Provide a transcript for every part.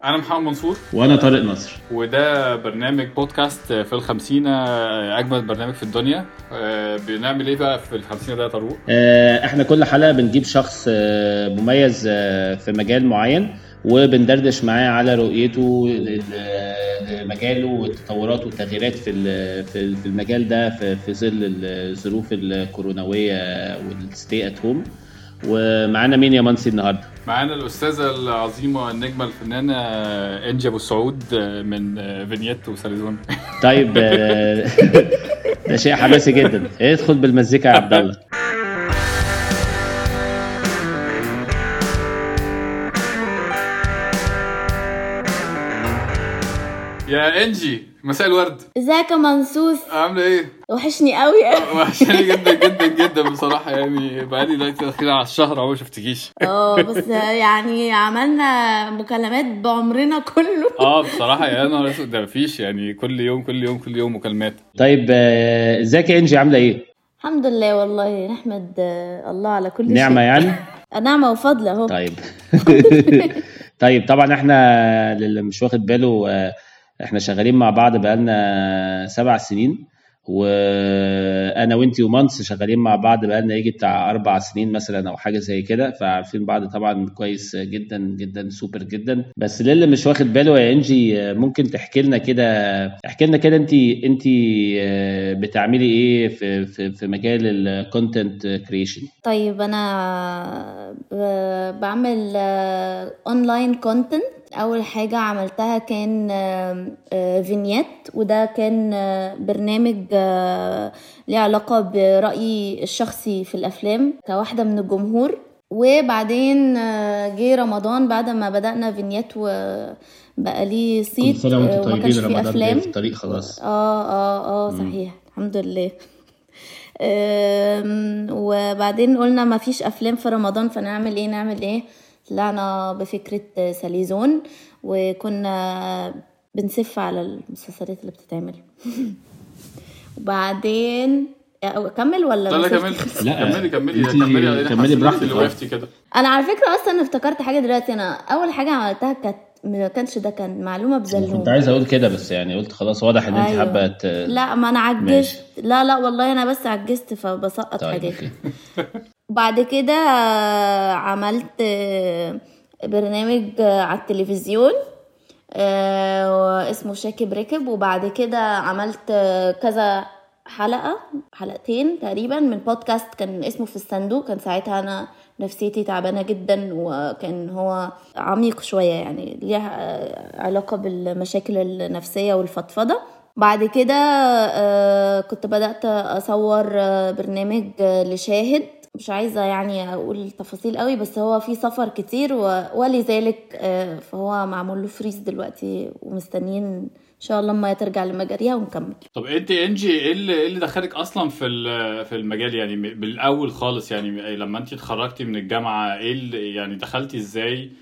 أنا محمد منصور وانا طارق نصر. وده برنامج بودكاست في الخمسين، أجمل برنامج في الدنيا. بنعمل إيه بقى في الخمسين ده يا طارق؟ احنا كل حلقة بنجيب شخص مميز في مجال معين، وبندردش معاه على رؤيته لمجاله والتطورات والتغييرات في المجال ده في ظل الظروف الكوروناوية والستي ات هوم. ومعانا مين يا منسي النهارده؟ معانا الأستاذة العظيمة النجمة الفنانة إنجي أبو السعود من فينيت وساليزون. طيب ده شيء حماسي جدا. ادخل بالمزيكا يا عبد الله. يا إنجي، مساء الورد. ازيك يا منصوص؟ عاملة إيه؟ وحشني قوي. وحشاني جدا جدا جدا بصراحة، يعني بقالي دلوقتي أخيرا على الشهر أهو شفتكيش. بس يعني عملنا مكالمات بعمرنا كله. بصراحة يا نهار أسود، ده مفيش يعني كل يوم كل يوم كل يوم مكالمات. طيب ازيك يا انجي، عامله ايه؟ الحمد لله، والله نحمد الله على كل شيء. نعمة يعني. نعمة وفضل اهو. طيب طيب طبعا احنا اللي مش واخد باله، احنا شغالين مع بعض بقالنا 7 سنين، وانا وانتي ومانس شغالين مع بعض بقالنا يجي بتاع 4 سنين مثلا او حاجه زي كده، فعارفين بعض طبعا كويس جدا جدا، سوبر جدا. بس للي مش واخد باله يا انجي، ممكن تحكي لنا كده انتي بتعملي ايه في مجال الكونتنت كرييشن؟ طيب انا بعمل اونلاين كونتنت. اول حاجة عملتها كان فينيت، وده كان برنامج ليه علاقة برأيي الشخصي في الافلام كواحدة من الجمهور. وبعدين جه رمضان بعد ما بدأنا فينيت وبقى ليه صيت وما كانش فيه افلام في الطريق خلاص. صحيح، الحمد لله. وبعدين قلنا ما فيش افلام في رمضان، فنعمل ايه؟ طلعنا بفكرة ساليزون، وكنا بنسف على المسلسلات اللي بتتعمل. وبعدين اكمل ولا لا كملي براحتك اللي وقفتي كده. انا على فكرة اصلا افتكرت حاجة دلوقتي. انا اول حاجة عملتها ما كانش ده، كان معلومة بزلوم. كنت عايز اقول كده، بس يعني قلت خلاص واضح ان انت حابه لا، ما انا عجزت. لا والله انا بس عجزت فبسقط حاجات. بعد كده عملت برنامج على التلفزيون اسمه شاكب ركب. وبعد كده عملت كذا حلقتين تقريبا من بودكاست كان اسمه في الصندوق. كان ساعتها انا نفسيتي تعبانة جدا، وكان هو عميق شوية، يعني ليه علاقة بالمشاكل النفسية والفضفضة. بعد كده كنت بدأت أصور برنامج لشاهد. مش عايزة يعني أقول تفاصيل قوي، بس هو في سفر كتير ولذلك فهو معمول له فريز دلوقتي، ومستنيين ان شاء الله ما ترجع لمجاريها ونكمل. طب انت انجي ايه اللي دخلك اصلا في المجال، يعني بالاول خالص، يعني لما انت اتخرجتي من الجامعه ايه اللي يعني دخلتي ازاي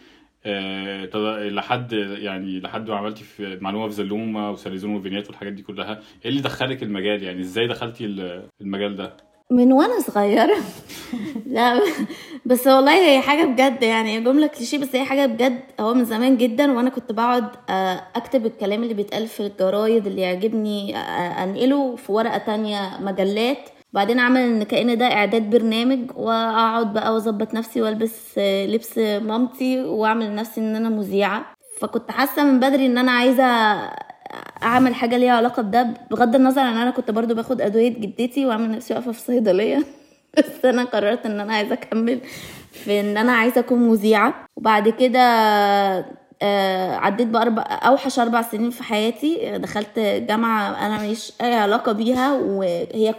لحد ما عملتي في معلومه في زلومه وساليزون وفينيت والحاجات دي كلها؟ ايه اللي دخلك المجال، يعني ازاي دخلتي المجال ده من وانا صغيره؟ لا بس والله هي حاجه بجد، يعني جمله كليشيه بس هي حاجه بجد. هو من زمان جدا وانا كنت بقعد اكتب الكلام اللي بيتقال في الجرايد اللي يعجبني، انقله في ورقه تانية مجلات. بعدين عمل ان كأن ده اعداد برنامج، واقعد بقى واظبط نفسي والبس لبس مامتي واعمل لنفسي ان انا مذيعه. فكنت حاسه من بدري ان انا عايزه اعمل حاجه ليها علاقه بده، بغض النظر ان انا كنت برضو باخد ادويه جدتي واعمل نفسي واقفه في صيدليه. بس انا قررت ان انا عايزه اكمل في ان انا عايزه اكون مذيعه. وبعد كده عديت اوحش 4 سنين في حياتي. دخلت جامعه انا ماليش اي علاقه بيها، وهي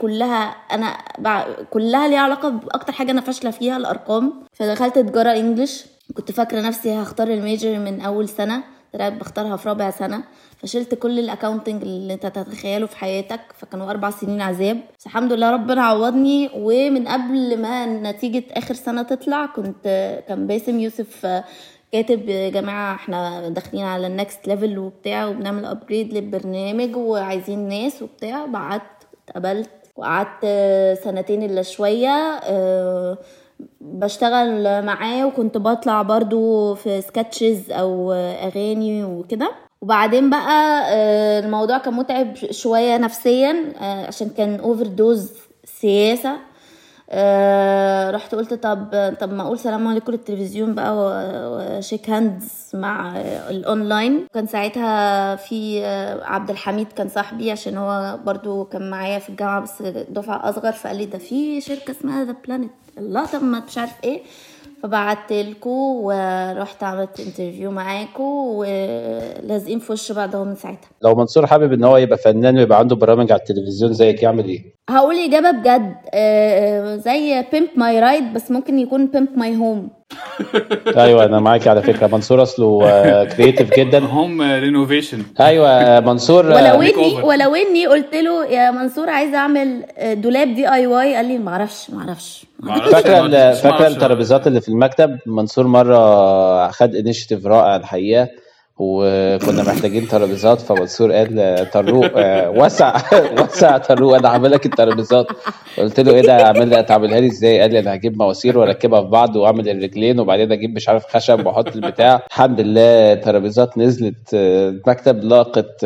كلها ليها علاقه باكتر حاجه انا فاشله فيها، الارقام. فدخلت تجاره انجليش. كنت فاكره نفسي هختار الميجر من اول سنه، طلعت بختارها في رابع سنه. فشلت كل الاكاونتنج اللي انت تتخيله في حياتك، فكانوا 4 سنين عذاب. بس الحمد لله ربنا عوضني. ومن قبل ما نتيجه اخر سنه تطلع كان باسم يوسف كاتب يا جماعه احنا داخلين على النكست ليفل وبتاع، وبنعمل ابجريد للبرنامج وعايزين ناس وبتاع. بعت اتقبلت وقعدت 2 سنين الا شويه بشتغل معاه، وكنت بطلع برضو في سكتشز او اغاني وكده. وبعدين بقى الموضوع كان متعب شوية نفسيا عشان كان اوفر دوز سياسة. رحت قلت طب ما اقول سلام عليكم للتلفزيون بقى وشيك هاندز مع الاونلاين. كان ساعتها في عبد الحميد كان صاحبي، عشان هو برضو كان معايا في الجامعة بس دفعة اصغر، فقال لي ده في شركة اسمها ذا بلانيت، الله طب ما مش عارف ايه. فبعت لكم ورحت عملت انترفيو معاكم ولازقين في وش بعض اهو من ساعتها. لو منصور حابب ان هو يبقى فنان ويبقى عنده برامج على التلفزيون زيك يعمل ايه؟ هقول اجابه بجد زي بيمب ماي رايد، بس ممكن يكون بيمب ماي هوم. ايوه انا معاكي على فكره، منصور اصله كرييتيف جدا. هوم رينوفيشن. ايوه منصور ولو اني قلت له يا منصور عايزه اعمل دولاب دي اي واي، قال لي ما اعرفش. فاكره الترابيزات اللي في المكتب؟ منصور مره خد انيشيتيف رائع الحقيقه، وكنا محتاجين ترابيزات، فمنصور قال طروق وسع طروق انا هعمل لك الترابيزات. قلت له ايه ده تعملها لي ازاي؟ قال لي انا هجيب مواسير واركبها في بعض واعمل الرجلين وبعدين اجيب مش عارف خشب واحط البتاع. الحمد لله ترابيزات نزلت، المكتب لاقت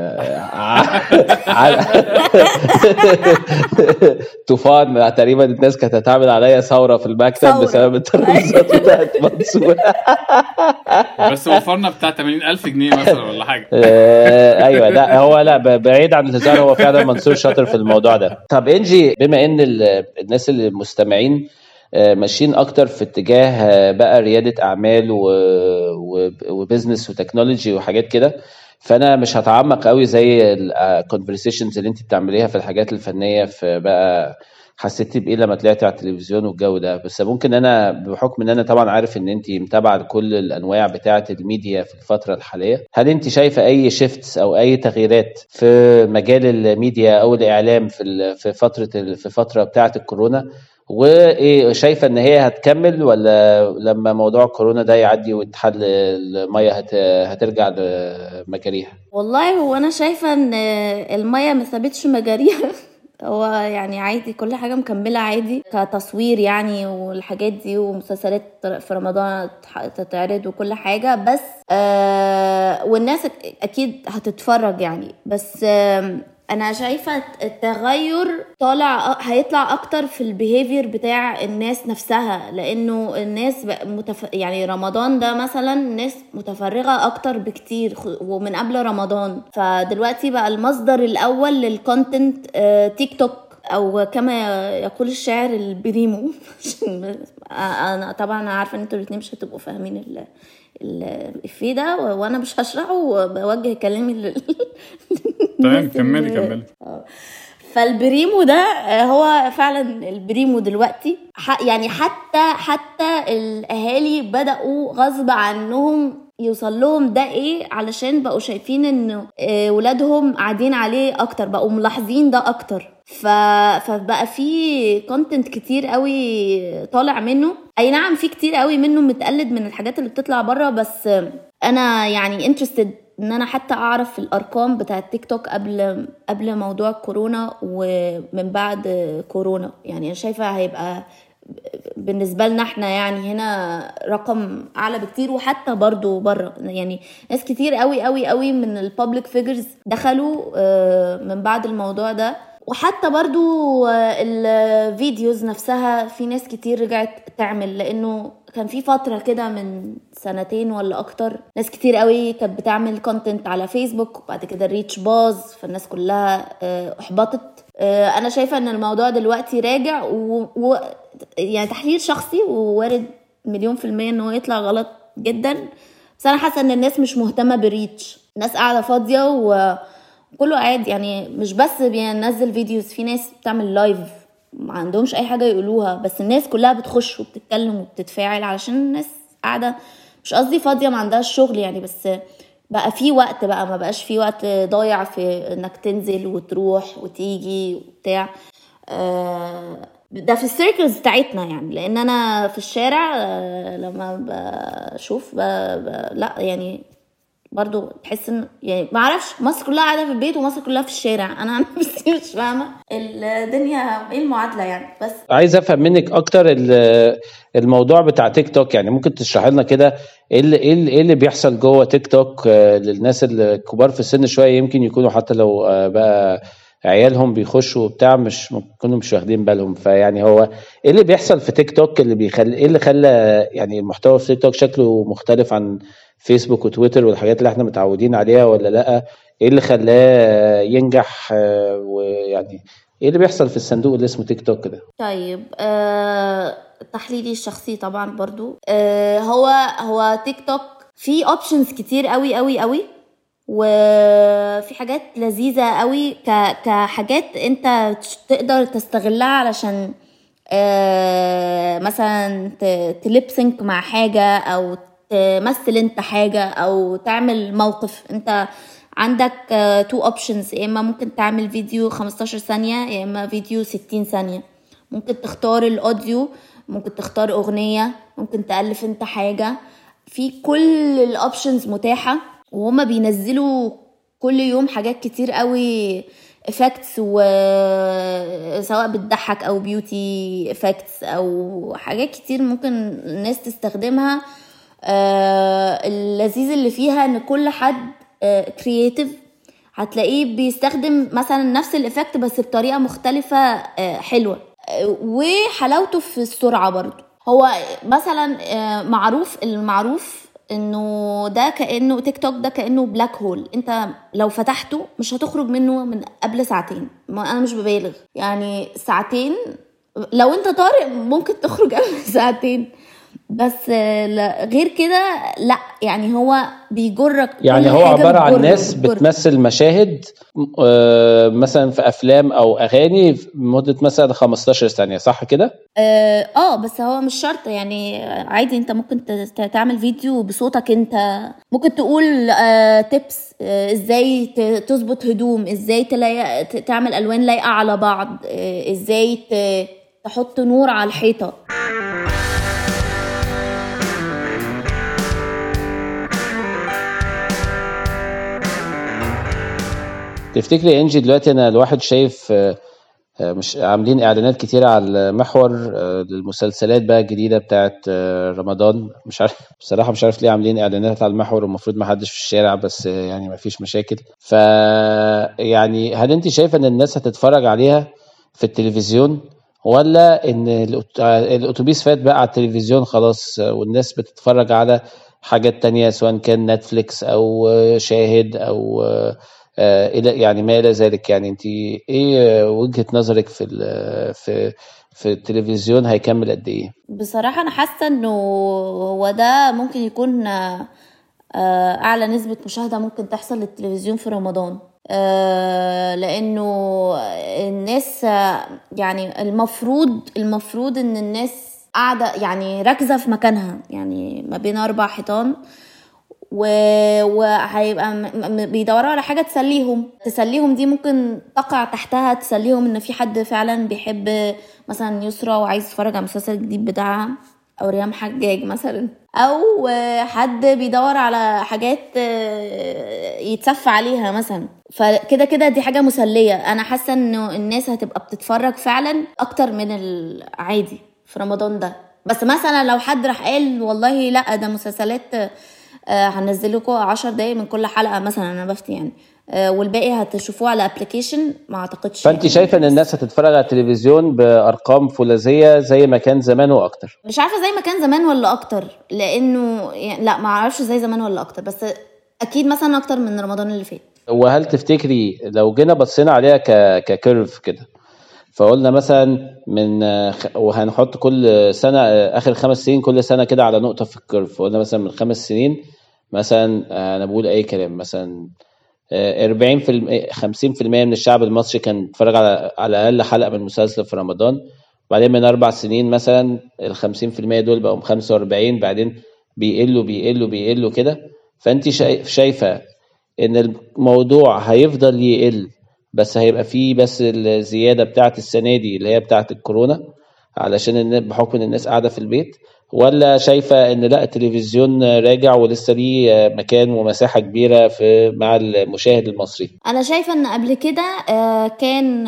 طوفان تقريبا. الناس كانت هتعمل عليا ثوره في المكتب بسبب الترابيزات بتاعت منصور. بس وفرنا بتاع 80,000 جنيه مثلا ولا حاجه. ايوه لا هو لا بعيد عن الهزار، هو فعلا منصور شاطر في الموضوع ده. طب انجي، بما ان الناس اللي مستمعين ماشيين اكتر في اتجاه بقى رياده اعمال وبزنس وتكنولوجي وحاجات كده، فانا مش هتعمق قوي زي الكونفرسيشنز اللي انت بتعمليها في الحاجات الفنيه، في بقى حسيتي بايه لما طلعتي على التلفزيون والجو ده. بس ممكن انا بحكم ان انا طبعا عارف ان انت متابعه كل الانواع بتاعه الميديا في الفتره الحاليه، هل انت شايفه اي شيفتس او اي تغييرات في مجال الميديا او الاعلام في فتره بتاعه الكورونا؟ وايه شايفه ان هي هتكمل، ولا لما موضوع كورونا ده يعدي وتحل الميه هترجع لمجاريها؟ والله هو انا شايفه ان الميه ما ثبتش مجاريها. هو يعني عادي، كل حاجة مكملة عادي كتصوير يعني، والحاجات دي ومسلسلات في رمضان تتعرض وكل حاجة، بس والناس أكيد هتتفرج يعني. بس انا شايفه التغير هيطلع اكتر في البيهيفير بتاع الناس نفسها، لانه الناس يعني رمضان ده مثلا الناس متفرغه اكتر بكتير ومن قبل رمضان، فدلوقتي بقى المصدر الاول للكونتنت تيك توك، او كما يقول الشاعر البريمو. انا طبعا عارفه ان انتوا الاثنين مش هتبقوا فاهمين الإفيه ده، وانا مش هشرحه وبوجه كلامي تمام كملي. فالبريمو ده هو فعلا البريمو دلوقتي. يعني حتى الاهالي بدأوا غصب عنهم يوصل لهم ده ايه، علشان بقوا شايفين ان ولادهم قاعدين عليه اكتر، بقوا ملاحظين ده اكتر. فبقى في كونتنت كتير قوي طالع منه. اي نعم في كتير قوي منه متقلد من الحاجات اللي بتطلع بره، بس انا يعني انترستد ان انا حتى اعرف الارقام بتاعه تيك توك قبل موضوع كورونا ومن بعد كورونا. يعني انا شايفه هيبقى بالنسبه لنا احنا يعني هنا رقم اعلى بكتير، وحتى برضو بره يعني ناس كتير قوي من البابليك فيجرز دخلوا من بعد الموضوع ده. وحتى برضو الفيديوز نفسها في ناس كتير رجعت تعمل، لانه كان في فترة كده من 2 ولا اكتر ناس كتير قوي كانت بتعمل كونتنت على فيسبوك، وبعد كده الريتش باظ فالناس كلها احبطت. انا شايفة ان الموضوع دلوقتي راجع يعني تحليل شخصي، ووارد 1,000,000% ان هو يطلع غلط جدا، بس انا حاسة ان الناس مش مهتمة بالريتش، الناس قاعدة فاضية وكله قاعد يعني مش بس بينزل فيديوز، في ناس بتعمل لايف ما عندهمش اي حاجة يقولوها، بس الناس كلها بتخش وبتتكلم وبتتفاعل علشان الناس قاعدة، مش قصدي فاضية ما عندهاش شغل يعني، بس بقى في وقت، بقى ما بقاش في وقت ضايع في انك تنزل وتروح وتيجي وبتاع. ده في السيركلز بتاعتنا يعني، لان انا في الشارع لما بشوف لا يعني برضو تحس ان يعني ما اعرفش، مصر كلها قاعده في البيت ومصر كلها في الشارع. انا عن نفسي مش فاهمه الدنيا ايه المعادله يعني. بس عايز افهم منك اكتر الموضوع بتاع تيك توك، يعني ممكن تشرح لنا كده إيه اللي بيحصل جوه تيك توك للناس الكبار في السن شويه، يمكن يكونوا حتى لو بقى عيالهم بيخشوا وبتاع مش يكونوا مش واخدين بالهم. فيعني هو ايه اللي بيحصل في تيك توك اللي بيخلي، ايه اللي خلى يعني المحتوى في تيك توك شكله مختلف عن فيسبوك وتويتر والحاجات اللي احنا متعودين عليها، ولا لا ايه اللي خلاه ينجح ويعني ايه اللي بيحصل في الصندوق اللي اسمه تيك توك ده؟ طيب تحليلي الشخصي طبعا برضو هو تيك توك فيه اوبشنز كتير قوي قوي قوي، وفي حاجات لذيذة قوي كحاجات انت تقدر تستغلها علشان مثلا تلبسنك مع حاجة او تمثل انت حاجة او تعمل موقف. انت عندك 2 options، يا اما ممكن تعمل فيديو 15 ثانية يا اما فيديو 60 ثانية. ممكن تختار الاوديو، ممكن تختار اغنية، ممكن تألف انت حاجة. في كل الاوبشنز متاحة، وهما بينزلوا كل يوم حاجات كتير قوي effects، سواء بتضحك او بيوتي effects او حاجات كتير ممكن الناس تستخدمها. اللذيذ اللي فيها ان كل حد creative هتلاقيه بيستخدم مثلا نفس الإفكت بس بطريقة مختلفة حلوة. وحلاوته في السرعة برضو. هو مثلا المعروف انه ده كأنه تيك توك ده كأنه بلاك هول، انت لو فتحته مش هتخرج منه من قبل ساعتين. انا مش ببالغ يعني، ساعتين لو انت طارق ممكن تخرج قبل ساعتين، بس غير كده لا. يعني هو بيجرك، يعني هو عبارة عن ناس بتمثل مشاهد مثلا في افلام او اغاني مدة مثلا 15 ثانية، صح كده؟ بس هو مش شرط يعني، عادي انت ممكن تعمل فيديو بصوتك انت. ممكن تقول تيبس ازاي تظبط هدوم، ازاي تعمل الوان لايقة على بعض، ازاي تحط نور على الحيطة. تفتكري انجي دلوقتي انا الواحد شايف مش عاملين اعلانات كتيرة على المحور للمسلسلات بقى الجديدة بتاعت رمضان، مش عارف بصراحة، مش عارف ليه عاملين اعلانات على المحور والمفروض ما حدش في الشارع، بس يعني ما فيش مشاكل. يعني هل انت شايفة ان الناس هتتفرج عليها في التلفزيون، ولا ان الاتوبيس فات بقى على التلفزيون خلاص والناس بتتفرج على حاجات تانية سواء كان نتفليكس او شاهد او الى يعني ما الى ذلك؟ يعني انت ايه وجهة نظرك في التلفزيون هيكمل قد ايه؟ بصراحة انا حاسة انه هو ده ممكن يكون اعلى نسبة مشاهدة ممكن تحصل للتلفزيون في رمضان. لانه الناس يعني المفروض ان الناس قاعدة يعني راكزة في مكانها، يعني ما بين 4 حيطان، وهيبقى بيدوروا على حاجة تسليهم. دي ممكن تقع تحتها تسليهم ان في حد فعلا بيحب مثلا يسرى وعايز يتفرج على المسلسل الجديد بتاعها، او ريهام حجاج مثلا، او حد بيدور على حاجات يتسف عليها مثلا. فكده كده دي حاجة مسلية. انا حاسة انه الناس هتبقى بتتفرج فعلا اكتر من العادي في رمضان ده. بس مثلا لو حد راح قال والله لا ده مسلسلات هنزل لكم 10 دقايق من كل حلقة مثلا، انا بفتي يعني، والباقي هتشوفوه على ابليكيشن، ما اعتقدش. فانت يعني شايفه ان الناس هتتفرج على التلفزيون بارقام فولاذيه زي ما كان زمان واكتر؟ مش عارفه زي ما كان زمان ولا اكتر، لانه يعني لا ما اعرفش زي زمان ولا اكتر، بس اكيد مثلا اكتر من رمضان اللي فات. وهل تفتكري لو جينا بصينا عليها ككيرف كده، فقلنا مثلا وهنحط كل سنه اخر 5 سنين كل سنه كده على نقطه في الكيرف، وقلنا مثلا من 5 سنين مثلا انا بقول اي كلام مثلا 40% 50% من الشعب المصري كان يتفرج على اقل حلقه من مسلسل في رمضان. بعدين من 4 سنين مثلا ال 50% دول بقوا 45، بعدين بيقلوا كده. فانت شايفه ان الموضوع هيفضل يقل، بس هيبقى فيه بس الزياده بتاعه السنه دي اللي هي بتاعه الكورونا علشان بحكم ان الناس قاعده في البيت، ولا شايفة ان لا التلفزيون راجع ولسه ليه مكان ومساحة كبيرة مع المشاهد المصري؟ انا شايفه ان قبل كده كان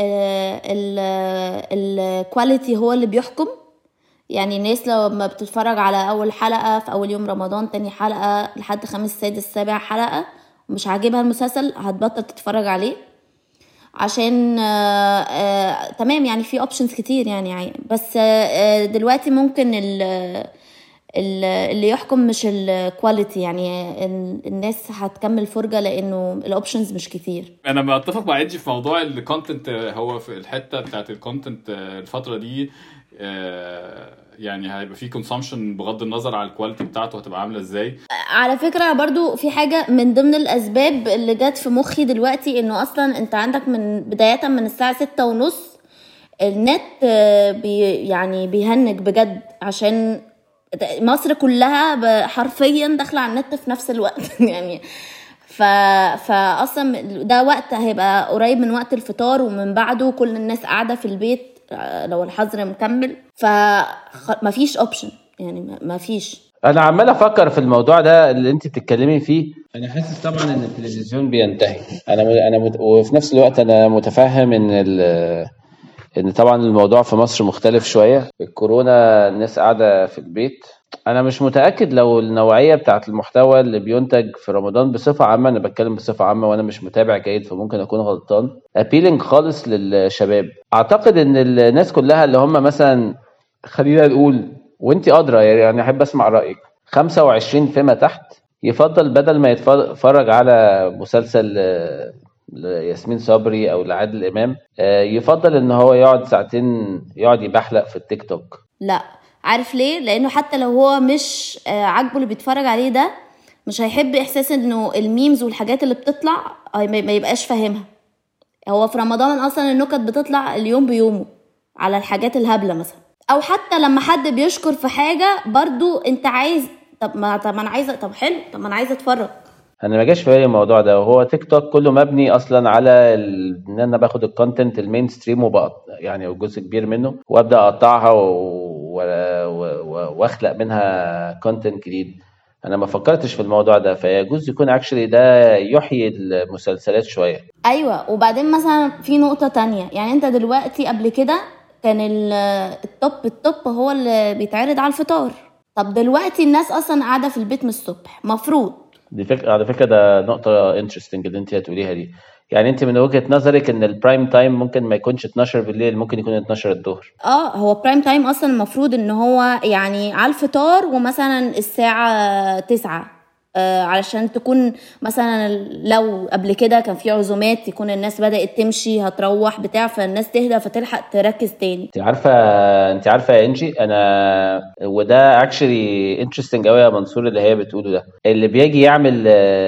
الكواليتي هو اللي بيحكم. يعني الناس لما بتتفرج على اول حلقه في اول يوم رمضان، تاني حلقه لحد خامس سادس سابع حلقه ومش عاجبها المسلسل، هتبطل تتفرج عليه. عشان تمام يعني في اوبشنز كتير يعني بس دلوقتي ممكن اللي يحكم مش الكواليتي، يعني الناس هتكمل فرجة لانه الاوبشنز مش كتير. انا بتفق مع انجي في موضوع الكونتنت. هو في الحته بتاعت الكونتنت الفتره دي يعني هيبقى في كونسامشن بغض النظر على الكواليتي بتاعته هتبقى عامله ازاي. على فكره برضو في حاجه من ضمن الاسباب اللي جت في مخي دلوقتي، انه اصلا انت عندك من بدايه من الساعه 6:30 النت يعني بيهنج بجد، عشان مصر كلها حرفيا داخله على النت في نفس الوقت يعني فاصلا ده وقت هيبقى قريب من وقت الفطار، ومن بعده كل الناس قاعده في البيت لو الحظر مكمل، فمفيش اوبشن يعني مفيش. انا عمال افكر في الموضوع ده اللي انت بتتكلمي فيه. انا حاسس طبعا ان التلفزيون بينتهي. وفي نفس الوقت انا متفهم ان طبعا الموضوع في مصر مختلف شويه. الكورونا الناس قاعده في البيت. انا مش متاكد لو النوعيه بتاعه المحتوى اللي بينتج في رمضان بصفه عامه، انا بتكلم بصفه عامه وانا مش متابع جيد فممكن اكون غلطان، ابيلينج خالص للشباب. اعتقد ان الناس كلها اللي هم مثلا خلينا نقول وانت ادرى يعني احب اسمع رايك 25 فيما تحت، يفضل بدل ما يتفرج على مسلسل لياسمين صبري او لعادل امام، يفضل ان هو يقعد ساعتين يقعد يبحلق في التيك توك. لا عارف ليه؟ لانه حتى لو هو مش عاجبه اللي بيتفرج عليه ده، مش هيحب احساس انه الميمز والحاجات اللي بتطلع ما يبقاش فاهمها. هو في رمضان اصلا النكت بتطلع اليوم بيومه على الحاجات الهبله مثلا، او حتى لما حد بيشكر في حاجه برضو انت عايز طب انا عايزه طب حلو طب ما انا عايزه اتفرج. انا ما جاش في بالي الموضوع ده، وهو تيك توك كله مبني اصلا على ان انا باخد الكونتنت المين ستريم يعني جزء كبير منه وابدا اقطعها واخلق منها كونتنت جديد. انا ما فكرتش في الموضوع ده، فيجوز يكون اكشلي ده يحيي المسلسلات شويه. ايوه، وبعدين مثلا في نقطه تانية، يعني انت دلوقتي قبل كده كان التوب هو اللي بيتعرض على الفطار. طب دلوقتي الناس اصلا قاعده في البيت من الصبح، مفروض دي فكرة على فكرة، ده نقطة انترستنج اللي انت هتقوليها دي. يعني انت من وجهة نظرك ان البرايم تايم ممكن ما يكونش 12 بالليل، ممكن يكون 12 الظهر. هو برايم تايم اصلا المفروض ان هو يعني على الفطار ومثلا الساعة 9، علشان تكون مثلا لو قبل كده كان في عزومات يكون الناس بدأت تمشي هتروح بتاع، فالناس تهدى فتلحق تركز تاني. انت عارفة يا انجي، انا وده اكشلي انترستنج قوي يا منصور اللي هي بتقوله ده، اللي بيجي يعمل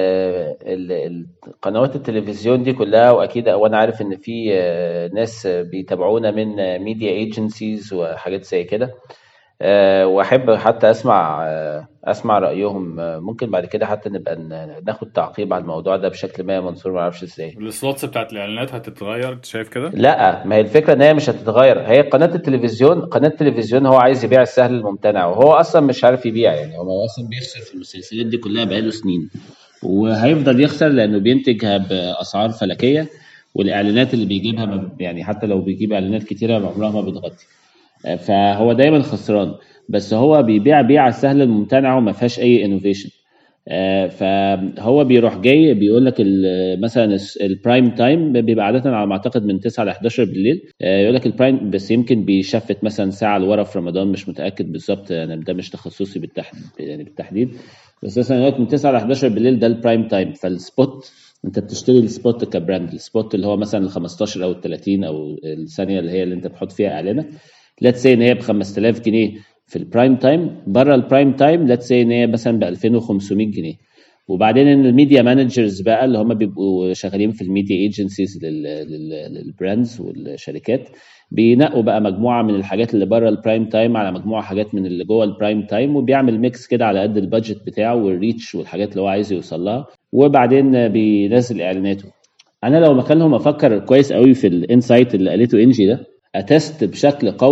قنوات التلفزيون دي كلها، واكيد وانا عارف ان في ناس بيتابعونا من ميديا ايجنسيز وحاجات زي كده، واحب حتى اسمع رايهم. ممكن بعد كده حتى نبقى ناخد تعقيب على الموضوع ده بشكل ما. منصور ما اعرفش ازاي السلوتس بتاعت الاعلانات هتتغير، انت شايف كده؟ لا، ما هي الفكره ان هي مش هتتغير. هي قناه التلفزيون هو عايز يبيع السهل الممتنع، وهو اصلا مش عارف يبيع. يعني هو اصلا بيخسر في المسلسلات دي كلها بقاله سنين، وهيفضل يخسر لانه بينتجها باسعار فلكيه، والاعلانات اللي بيجيبها يعني حتى لو بيجيب اعلانات كتيره عمرها ما بتغطي، فهو دايما خسران. بس هو بيبيع بيع السهل الممتنع وما فيهاش اي انوفيشن. فهو بيروح جاي بيقول لك مثلا البرايم تايم بيبقى عاده على ما اعتقد من 9 ل 11 بالليل، يقول لك البرايم، بس يمكن بيشفت مثلا ساعه لورا في رمضان، مش متاكد بالظبط، يعني ده مش تخصصي بالتحديد، بس مثلا يقول لك من 9 ل 11 بالليل ده البرايم تايم. فالسبوت انت بتشتري السبوت كبراند، السبوت اللي هو مثلا ال 15 او ال 30 او الثانيه اللي هي اللي انت بتحط فيها اعلانك، ليتس سي ان هي ب 5000 جنيه في البرايم تايم. بره البرايم تايم ليتس سي ان هي مثلا ب 2500 جنيه. وبعدين ان الميديا مانجرز بقى اللي هم بيبقوا شغالين في الميديا ايجنسيز للبراندز والشركات، بينقوا بقى مجموعه من الحاجات اللي بره البرايم تايم على مجموعه حاجات من اللي جوه البرايم تايم، وبيعمل ميكس كده على قد البادجت بتاعه والريتش والحاجات اللي هو عايز يوصل لها، وبعدين بينزل اعلاناته. انا لو مكانهم افكر كويس قوي في الانسايت اللي قالته انجي ده، اتست بشكل قوي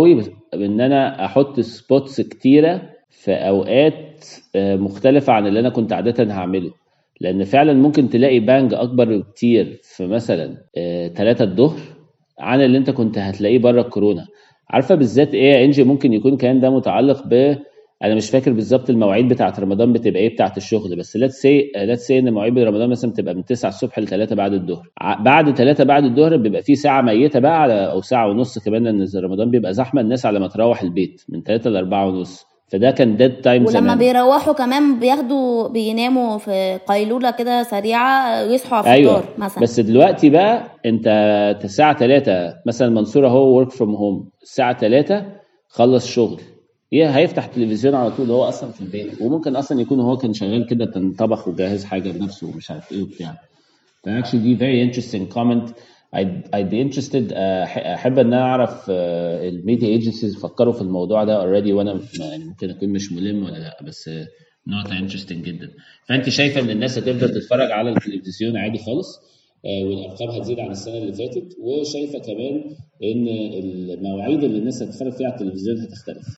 ان انا احط سبوتس كتيره في اوقات مختلفه عن اللي انا كنت عاده هعمله، لان فعلا ممكن تلاقي بانج اكبر كتير في مثلا 3 الظهر عن اللي انت كنت هتلاقيه بره الكورونا. عارفه بالذات ايه يا انجي؟ ممكن يكون كان ده متعلق انا مش فاكر بالظبط المواعيد بتاعه رمضان بتبقى ايه بتاعه الشغل، بس let's say ان مواعيد رمضان مثلا بتبقى من 9 الصبح ل 3 بعد الظهر. بعد 3 بعد الظهر بيبقى في ساعه ميته بقى او ساعه ونص كمان، لان رمضان بيبقى زحمه الناس على ما تروح البيت من 3 ل 4 ونص، فده كان ديد تايم زمان. ولما بيروحوا كمان بيناموا في قيلولة كده سريعة، يصحوا على أيوة. الفطار مثلا. بس دلوقتي بقى انت الساعة 3 مثلا، منصورة هو work from home الساعة 3 خلص شغل، هيفتح التلفزيون على طول، هو اصلا في البيت، وممكن اصلا يكون هو كان شغال كده طبخ وجهز حاجة بنفسه ومش عارف ايه وبتاع. actually دي very interesting comment. I'd be interested. احب ان انا اعرف الميديا ايجنسيز فكروا في الموضوع ده already، وانا يعني ممكن اكون مش ملم ولا لا، بس نقطة interesting جدا. فانت شايفة ان الناس هتفضل تتفرج على التلفزيون عادي خالص، والارقام هتزيد عن السنة اللي فاتت، وشايفة كمان ان المواعيد اللي الناس هتتفرج فيها على التلفزيون هتختلف.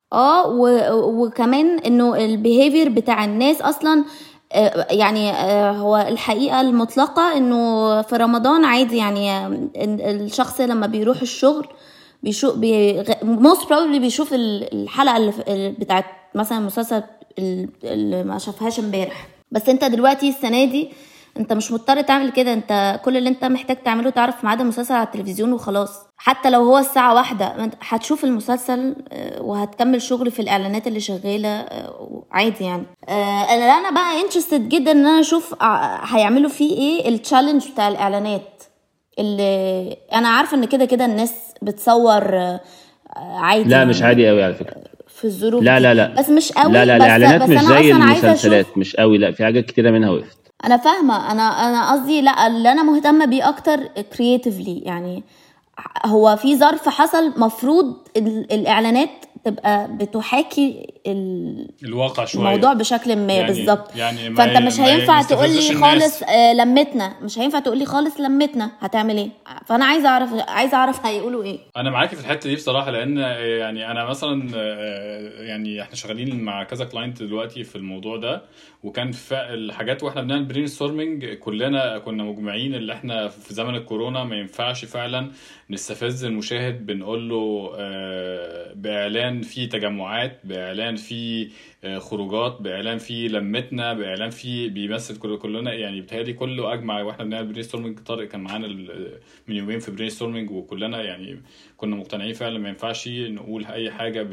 وكمان انه البيهيفير بتاع الناس اصلا، يعني هو الحقيقة المطلقة انه في رمضان عادي، يعني الشخص لما بيروح الشغل بيشوف most probably بيشوف الحلقة اللي بتاعت مثلا المسلسل اللي ما شافهاش امبارح. بس انت دلوقتي السنة دي انت مش مضطر تعمل كده، انت كل اللي انت محتاج تعمله تعرف ميعاد المسلسل على التلفزيون وخلاص. حتى لو هو الساعة 1 هتشوف المسلسل وهتكمل شغل في الاعلانات اللي شغالة عادي يعني. انا بقى انترستد جدا ان انا اشوف هيعملوا فيه ايه التشالنج بتاع الاعلانات، اللي انا عارفة ان كده الناس بتصور عادي. لا مش عادي قوي على فكرة في الظروف لا بس مش قوي. لا الاعلانات مش زي المسلسلات، مش قوي، لا في حاجات كتيرة منها وقفت. انا فاهمه، انا قصدي لا، اللي انا مهتمه بيه اكتر كرييتيفلي، يعني هو في ظرف حصل مفروض الاعلانات تبقى بتحاكي الواقع شويه، الموضوع بشكل ما يعني بالظبط. يعني فانت مش هينفع تقول لي خالص لمتنا، مش هينفع تقول لي خالص لمتنا هتعمل ايه. فانا عايزه اعرف هيقولوا ايه. انا معاكي في الحته دي بصراحه، لان يعني انا مثلا يعني احنا شغالين مع كذا كلاينت دلوقتي في الموضوع ده، وكان في الحاجات واحنا بنعمل برين ستورمنج كلنا كنا مجمعين اللي احنا في زمن الكورونا ما ينفعش فعلا نستفز المشاهد بنقول له باعلان في تجمعات، باعلان في خروجات، باعلان في لمتنا، باعلان في بيمثل كلنا. يعني بتهيألي كله اجمع واحنا بنعمل برين ستورمنج. طارق كان معانا من يومين في برين ستورمنج، وكلنا يعني كنا مقتنعين فعلا ما ينفعش نقول اي حاجه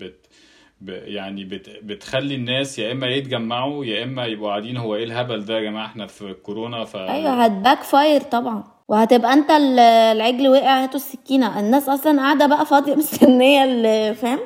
يعني بتخلي الناس يا اما يتجمعوا يا اما يبقوا قاعدين هو ايه الهبل ده يا جماعه احنا في كورونا. ايوه هتباك فاير طبعا، وهتبقى انت العجل وقع هاتوا السكينه. الناس اصلا قاعده بقى فاضيه مستنيه اللي فاهم.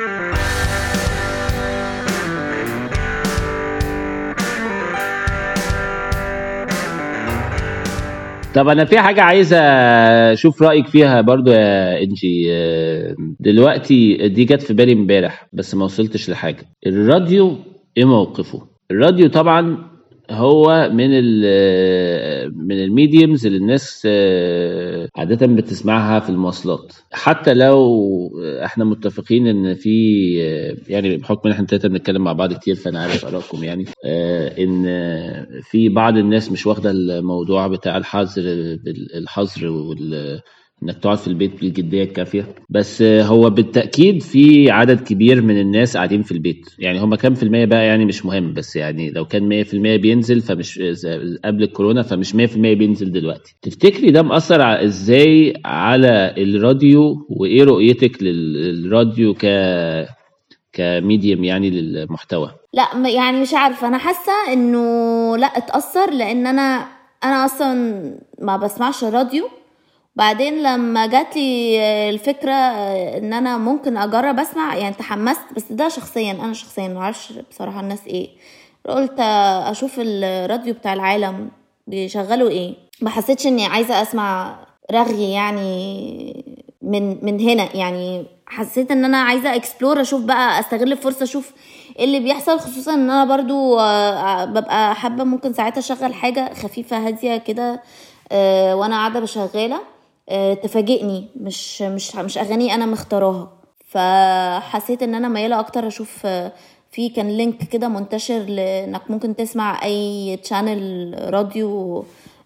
طب انا في حاجه عايزه اشوف رايك فيها برضو يا انجي. دلوقتي دي جت في بالي امبارح بس ما وصلتش لحاجه. الراديو ايه موقفه؟ الراديو طبعا هو من الميديمز اللي الناس عادة بتسمعها في المواصلات، حتى لو احنا متفقين ان في يعني بحكم ان احنا ثلاثة بنتكلم مع بعض كتير فانا عارف ارائكم، يعني ان في بعض الناس مش واخدة الموضوع بتاع الحظر انك تقعد في البيت بالجديه الكافيه، بس هو بالتاكيد في عدد كبير من الناس قاعدين في البيت. يعني هم كام في المية بقى يعني مش مهم، بس يعني لو كان 100% بينزل فمش قبل الكورونا فمش 100% بينزل دلوقتي. تفتكري ده مأثر ازاي على الراديو؟ وايه رؤيتك للراديو كميديم يعني للمحتوى؟ لا يعني مش عارفه، انا حاسه انه لا اتأثر، لان انا اصلا ما بسمعش راديو. بعدين لما جات لي الفكره ان انا ممكن اجرب اسمع، يعني تحمست، بس ده شخصيا انا ما اعرفش بصراحه الناس ايه. قلت اشوف الراديو بتاع العالم بيشغلوا ايه. ما حسيتش اني عايزه اسمع رغي يعني من هنا. يعني حسيت ان انا عايزه اكسبلور، اشوف بقى، استغل الفرصه اشوف ايه اللي بيحصل، خصوصا ان انا برضو ببقى حابه ممكن ساعتها اشغل حاجه خفيفه هاديه كده وانا قاعده بشغاله تفاجئني، مش اغاني انا مختاراها. فحسيت ان انا ميالة اكتر اشوف في كان لينك كده منتشر لانك ممكن تسمع اي تشانل راديو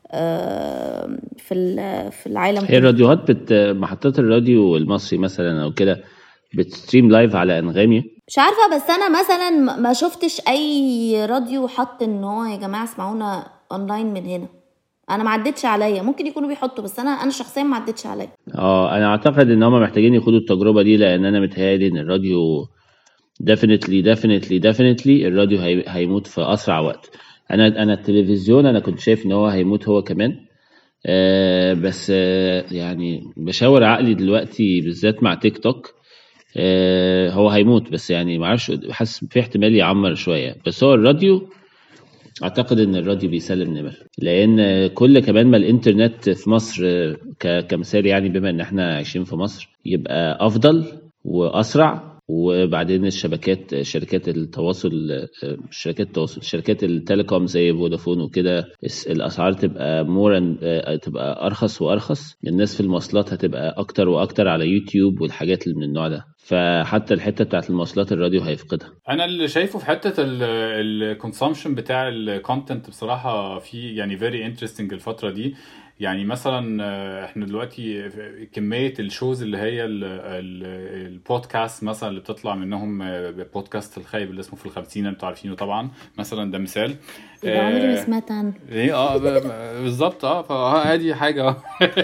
في العالم هي الراديوهات محطات الراديو المصري مثلا او كده بتستريم لايف على انغامي؟ مش عارفة، بس انا مثلا ما شفتش اي راديو حط ان هو يا جماعة اسمعونا اونلاين من هنا. انا ما عدتش عليا، ممكن يكونوا بيحطوا بس انا شخصيا ما عدتش عليا. انا اعتقد ان هم محتاجين ياخدوا التجربة دي، لان انا متهيألي ان الراديو definitely الراديو هيموت في اسرع وقت. انا التلفزيون انا كنت شايف ان هو هيموت هو كمان، بس يعني بشاور عقلي دلوقتي بالذات مع تيك توك هو هيموت، بس يعني ما اعرفش، حاسس في احتمال يعمر شويه. بس هو الراديو اعتقد ان الراديو بيسلم نمر، لان كل كمان ما الانترنت في مصر كمثال، يعني بما ان احنا عايشين في مصر، يبقى افضل واسرع، وبعدين شركات التواصل شركات التليكوم زي فودافون وكده، الاسعار تبقى تبقى ارخص وارخص، الناس في المواصلات هتبقى اكتر واكتر على يوتيوب والحاجات اللي من النوع ده، فحتى الحته بتاعت المواصلات الراديو هيفقدها. انا اللي شايفه في حته الكونسومشن بتاع الكونتنت بصراحه في يعني فيري انترستنج الفتره دي. يعني مثلا احنا دلوقتي كميه الشوز اللي هي البودكاست مثلا اللي بتطلع منهم، بودكاست الخايب اللي اسمه في الخمسين، انتوا عارفينه طبعا، مثلا ده مثال. عمري ما سمعت عنه. ايه بالظبط. فهذه حاجه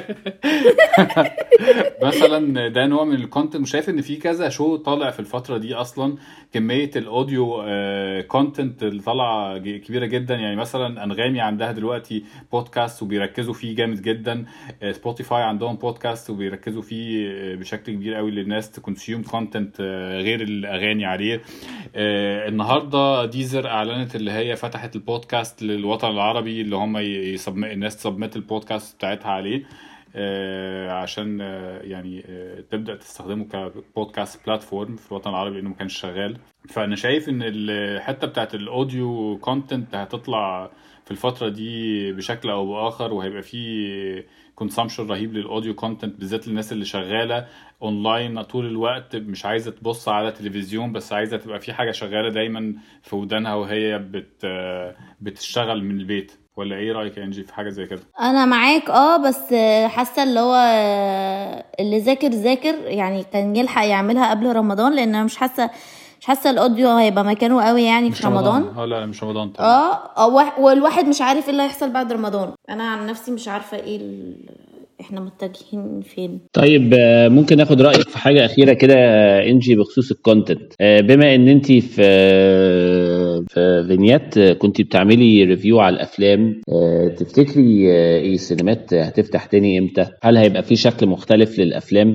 مثلا ده نوع من الكونتنت. شايف ان في كذا شو طالع في الفتره دي، اصلا كميه الاوديو كونتنت اللي طالعه كبيره جدا. يعني مثلا انغامي عندها دلوقتي بودكاست وبيركزوا فيه جامد جدا، سبوتيفاي عندهم بودكاست وبيركزوا فيه بشكل كبير قوي للناس تكونسيوم كونتنت غير الاغاني عليه. النهارده ديزر اعلنت اللي هي فتحت البودكاست للوطن العربي، اللي هم الناس تسبمت البودكاست بتاعتها عليه عشان يعني تبدأ تستخدمه كبودكاست بلاتفورم في الوطن العربي، لأنه ما كانش شغال. فأنا شايف إن الحتة بتاعت الأوديو كونتنت هتطلع في الفترة دي بشكل أو بآخر، وهيبقى فيه كونسامشن رهيب للأوديو كونتنت، بالذات للناس اللي شغالة أونلاين طول الوقت، مش عايزة تبص على تلفزيون، بس عايزة تبقى في حاجة شغالة دايما في ودانها وهي بتشتغل من البيت. ولا ايه رايك يا انجي في حاجه زي كده؟ انا معاك بس حاسه اللي هو اللي ذاكر يعني كان يلحق يعملها قبل رمضان، لان انا مش حاسه الاوديو هيبقى مكانه قوي يعني في رمضان. لا مش رمضان طبعا. والواحد مش عارف ايه اللي هيحصل بعد رمضان. انا عن نفسي مش عارفه ايه احنا متجهين فين. طيب ممكن ناخد رايك في حاجه اخيره كده انجي بخصوص الكونتنت، بما ان انت في فينيات كنت بتعملي ريفيو على الافلام، تفتكري ايه السينمات هتفتح تاني امتى؟ هل هيبقى في شكل مختلف للافلام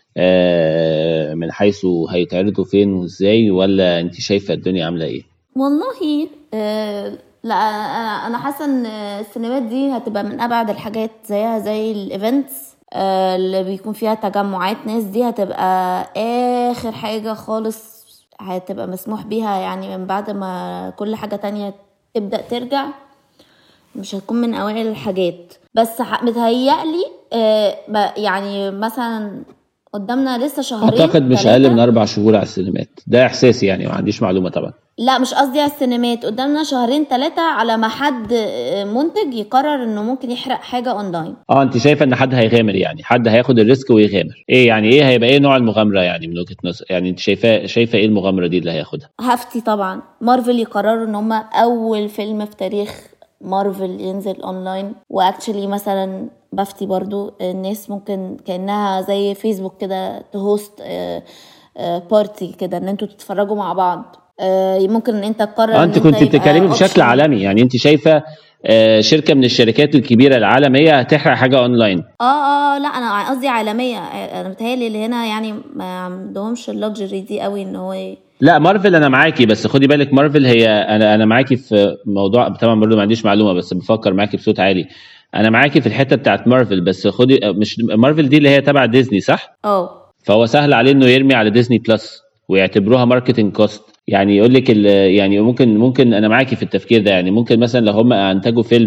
من حيث هيتعرضوا فين وازاي، ولا انت شايفه الدنيا عامله ايه؟ والله لا، انا حاسه ان السينمات دي هتبقى من ابعد الحاجات، زيها زي الايفنتس اللي بيكون فيها تجمعات ناس، دي هتبقى اخر حاجه خالص هتبقى مسموح بيها، يعني من بعد ما كل حاجه تانية تبدا ترجع مش هتكون من اوائل الحاجات. بس متهيألي يعني مثلا قدامنا لسه شهرين، اعتقد مش اقل من 4 شهور على السينمات، ده احساسي يعني، ما عنديش معلومه طبعا. لا مش قصدي على السينمات، قدامنا 2-3 على ما حد منتج يقرر انه ممكن يحرق حاجه اونلاين. انت شايفه ان حد هيغامر، يعني حد هياخد الريسك ويغامر؟ ايه يعني، ايه هيبقى ايه نوع المغامره يعني من وجهه نظر؟ يعني انت شايفه ايه المغامره دي اللي هياخدها؟ هفتي طبعا مارفل يقرروا ان هم اول فيلم في تاريخ مارفل ينزل اونلاين، واكشلي مثلا بفتي برضو الناس ممكن كأنها زي فيسبوك كده تهوست بارتي كده، ان انتوا تتفرجوا مع بعض. ممكن ان انت تقرر انت كنت بتتكلمي بشكل عالمي، يعني انت شايفه شركه من الشركات الكبيره العالميه هتحرق حاجه اونلاين؟ لا انا قصدي عالميه. انا متهيألي اللي هنا يعني ما عندهمش اللوكسجري دي قوي ان هو لا مارفل انا معاكي، بس خدي بالك مارفل هي انا معاكي في موضوع، طبعا برضو ما عنديش معلومه بس بفكر معاكي بصوت عالي. انا معاكي في الحته بتاعت مارفل، بس خدي، مش مارفل دي اللي هي تبع ديزني صح؟ فهو سهل عليه انه يرمي على ديزني بلس ويعتبروها ماركتنج كوست، يعني يقول لك يعني ممكن انا معاكي في التفكير ده، يعني ممكن مثلا لو هم انتجوا فيلم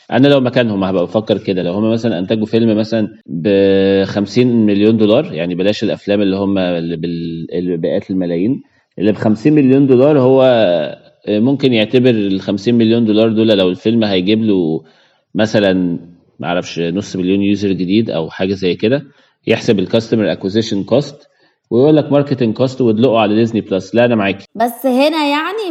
انا لو مكانهم هبقى بفكر كده. لو هم مثلا انتجوا فيلم مثلا ب$50 مليون، يعني بلاش الافلام اللي هم اللي بقات الملايين، اللي ب$50 مليون هو ممكن يعتبر ال$50 مليون دول لو الفيلم هيجيب له مثلا معرفش نص مليون يوزر جديد او حاجه زي كده، يحسب الكاستمر اكوزيشن كوست ويقول لك ماركتنج كوست ويدلقوا على ديزني بلس. لا انا معاكي، بس هنا يعني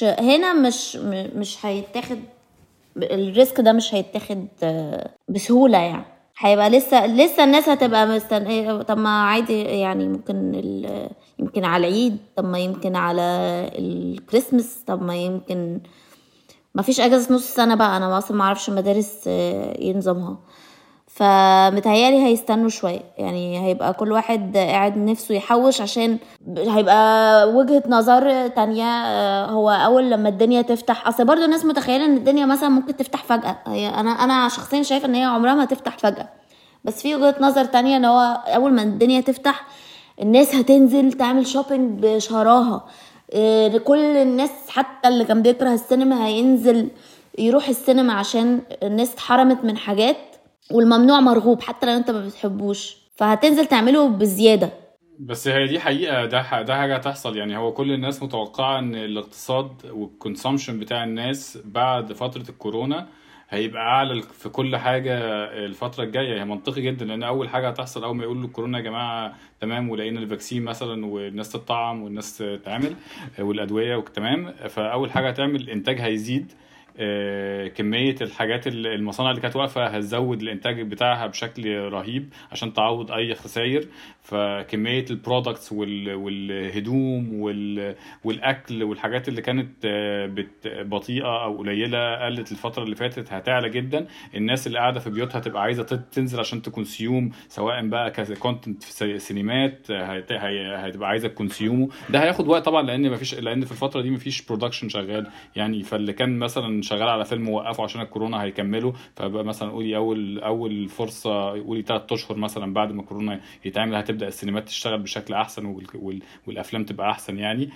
مش هيتاخد الريسك ده، مش هيتاخد بسهولة يعني. هيبقى لسه الناس هتبقى مستنيه. طب ما عادي يعني، يمكن على العيد، طب ما يمكن على الكريسماس، طب ما يمكن ما فيش اجازة نص سنة بقى. انا اصلا ما اعرفش مدارس ينظمها، فمتهيالي هيستنوا شوية يعني. هيبقى كل واحد قاعد نفسه يحوش، عشان هيبقى وجهة نظر تانية. هو اول لما الدنيا تفتح، اصل برضو الناس متخيلة ان الدنيا مثلا ممكن تفتح فجأة. انا شخصيا شايفة ان هي عمرها ما تفتح فجأة، بس في وجهة نظر تانية ان هو اول ما الدنيا تفتح الناس هتنزل تعمل شوبينج بشراهة. كل الناس حتى اللي كان بيكره السينما هينزل يروح السينما، عشان الناس اتحرمت من حاجات، والممنوع مرغوب حتى لو انت ما بتحبوش، فهتنزل تعمله بزيادة. بس هي دي حقيقة، ده حاجة هتحصل يعني. هو كل الناس متوقعة ان الاقتصاد والكونسومشن بتاع الناس بعد فترة الكورونا هيبقى اعلى في كل حاجة الفترة الجاية. هي منطقي جدا، لان اول حاجة هتحصل اول ما يقولوا الكورونا يا جماعة تمام ولقينا الفاكسين مثلا والناس تطعم والناس تعمل والادوية وتمام، فاول حاجة هتعمل الانتاج هيزيد. كمية الحاجات المصانع اللي كانت واقفة هتزود الانتاج بتاعها بشكل رهيب عشان تعوض اي خسائر. فكمية البرودكتس والهدوم والاكل والحاجات اللي كانت بطيئة او قليلة قلت الفترة اللي فاتت هتعلى جدا. الناس اللي قاعدة في بيوتها هتبقى عايزة تنزل عشان تكونسيوم، سواء بقى كونتنت في سينمات هتبقى عايزة تكونسيومه. ده هياخد وقت طبعا، لان في الفترة دي مفيش برودكشن شغال يعني. فاللي كان مثلا شغال على فيلم وقفه عشان الكورونا هيكملوا، فبقى مثلا قولي اول فرصه قولي 3 اشهر مثلا بعد ما كورونا يتعمل هتبدا السينمات تشتغل بشكل احسن والافلام تبقى احسن يعني.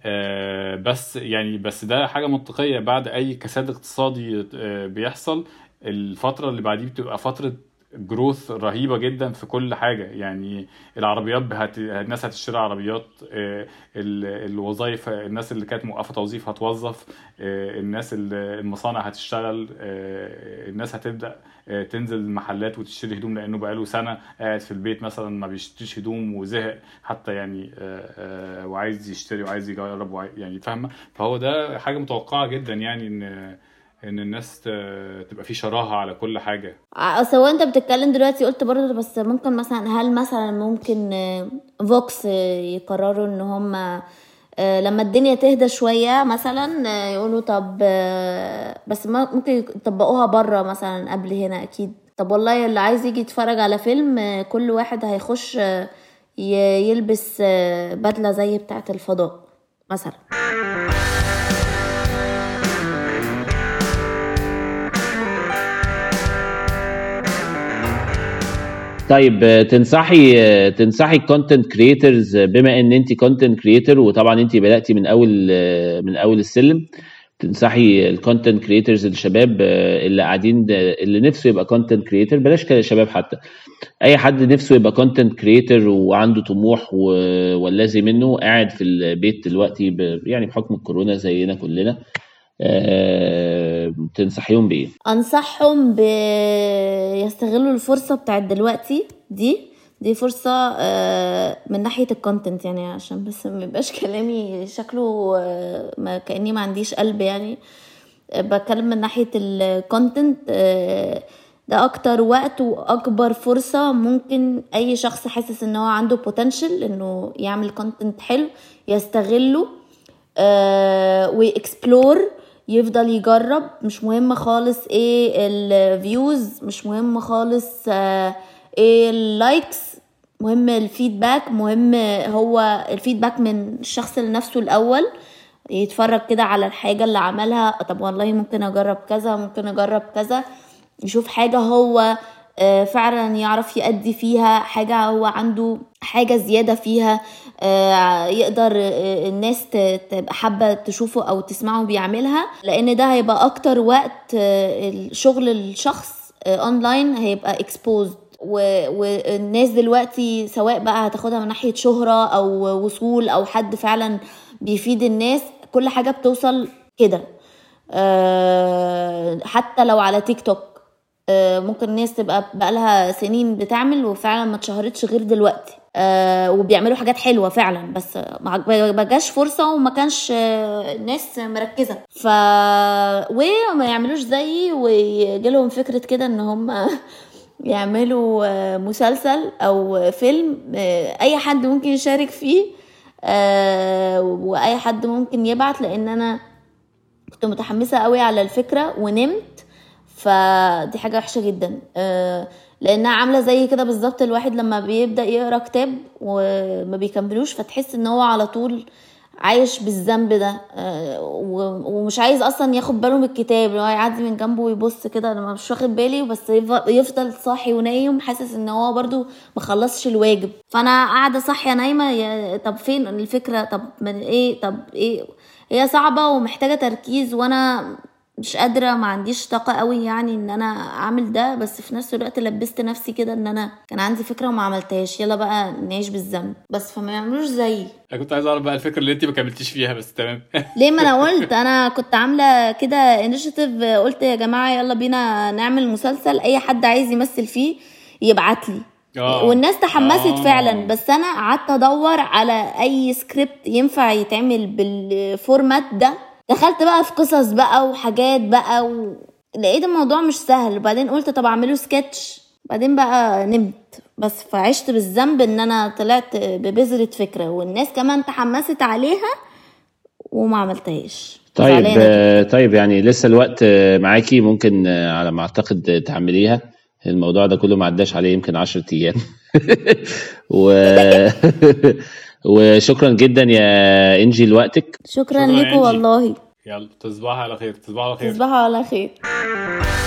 بس ده حاجه منطقيه بعد اي كساد اقتصادي بيحصل. الفتره اللي بعديه بتبقى فتره جروث رهيبة جدا في كل حاجة يعني. العربيات الناس هتشتري عربيات، الوظائف الناس اللي كانت موقفة توظيف هتوظف، الناس المصانع هتشتغل، الناس هتبدأ تنزل المحلات وتشتري هدوم، لأنه بقاله سنة قاعد في البيت مثلا ما بيشتريش هدوم وزهق حتى يعني، وعايز يشتري وعايز يجرب يعني فاهمة. فهو ده حاجة متوقعة جدا يعني ان الناس تبقى في شراهة على كل حاجة. اصل انت بتتكلم دلوقتي قلت برضه، بس ممكن مثلا هل مثلا ممكن فوكس يقرروا ان هم لما الدنيا تهدى شوية مثلا يقولوا طب بس ممكن يطبقوها بره مثلا قبل هنا اكيد. طب والله اللي عايز يجي يتفرج على فيلم كل واحد هيخش يلبس بدلة زي بتاعة الفضاء مثلا. طيب تنصحي الكونتنت كرييترز، بما ان انت كونتنت كرييتر وطبعا انت بداتي من اول السلم، تنصحي الكونتنت كرييترز الشباب اللي قاعدين اللي نفسه يبقى كونتنت كرييتر، بلاش كده شباب، حتى اي حد نفسه يبقى كونتنت كرييتر وعنده طموح واللازم منه قاعد في البيت دلوقتي يعني بحكم الكورونا زينا كلنا، تنصحيهم بايه؟ انصحهم يستغلوا الفرصه بتاعت دلوقتي دي فرصه من ناحيه الكونتنت يعني، عشان بس ما يبقاش كلامي شكله ما كاني ما عنديش قلب يعني. بتكلم من ناحيه الكونتنت. ده اكتر وقت واكبر فرصه ممكن اي شخص حاسس ان هو عنده بوتنشل انه يعمل كونتنت حلو يستغله ويكسبلور، يفضل يجرب. مش مهم خالص ايه الفيوز، مش مهم خالص ايه اللايكس، مهم الفيدباك. مهم هو الفيدباك من الشخص لنفسه الاول، يتفرج كده على الحاجة اللي عملها. طب والله ممكن اجرب كذا، ممكن اجرب كذا، يشوف حاجة هو فعلا يعرف يأدي فيها، حاجة هو عنده حاجة زيادة فيها يقدر الناس تبقى حابة تشوفه أو تسمعه بيعملها، لأن ده هيبقى أكتر وقت شغل الشخص أونلاين هيبقى exposed. والناس دلوقتي سواء بقى هتاخدها من ناحية شهرة أو وصول أو حد فعلا بيفيد الناس، كل حاجة بتوصل كده. حتى لو على تيك توك ممكن الناس تبقى بقالها سنين بتعمل وفعلا ما اتشهرتش غير دلوقتي، وبيعملوا حاجات حلوة فعلا، بس ما جاش فرصة وما كانش الناس مركزة. وما يعملوش زيي ويجيلهم فكرة كده ان هم يعملوا مسلسل او فيلم اي حد ممكن يشارك فيه واي حد ممكن يبعت، لان انا كنت متحمسة قوي على الفكرة ونمت. فدي حاجة وحشة جدا، لانها عاملة زي كده بالظبط الواحد لما بيبدأ يقرأ كتاب وما بيكملوش، فتحس ان هو على طول عايش بالذنب ده، ومش عايز اصلا ياخد باله من الكتاب، هو يعدي من جنبه ويبص كده انا مش واخد بالي، بس يفضل صاحي ونايم حاسس ان هو برضو ما خلصش الواجب. فانا قاعده صاحيه نايمه، طب فين الفكره؟ طب من ايه؟ طب ايه؟ هي صعبه ومحتاجه تركيز، وانا مش قادره، ما عنديش طاقه قوي يعني ان انا اعمل ده، بس في نفس الوقت لبست نفسي كده ان انا كان عندي فكره وما عملتهاش، يلا بقى نعيش بالذنب بس. فما يعملوش زيي. انا كنت عايز اعرف بقى الفكره اللي انت ما كملتيش فيها، بس تمام. ليه؟ ما انا قلت انا كنت عامله كده انيشيتيف، قلت يا جماعه يلا بينا نعمل مسلسل، اي حد عايز يمثل فيه يبعت لي. والناس تحمست فعلا، بس انا قعدت ادور على اي سكريبت ينفع يتعمل بالفورمات ده، دخلت بقى في قصص بقى وحاجات بقى لقيت الموضوع مش سهل. وبعدين قلت طب اعمله سكتش، بعدين بقى نمت بس. فعشت بالذنب ان انا طلعت ببذرة فكرة والناس كمان تحمست عليها وما عملتهاش. طيب يعني لسه الوقت معاكي، ممكن على ما اعتقد تعمليها. الموضوع ده كله ما عداش عليه يمكن 10 ايام. وشكرا جدا يا انجي لوقتك. شكرا لكم والله. يلا تصبحوا على خير. تصبحوا على خير.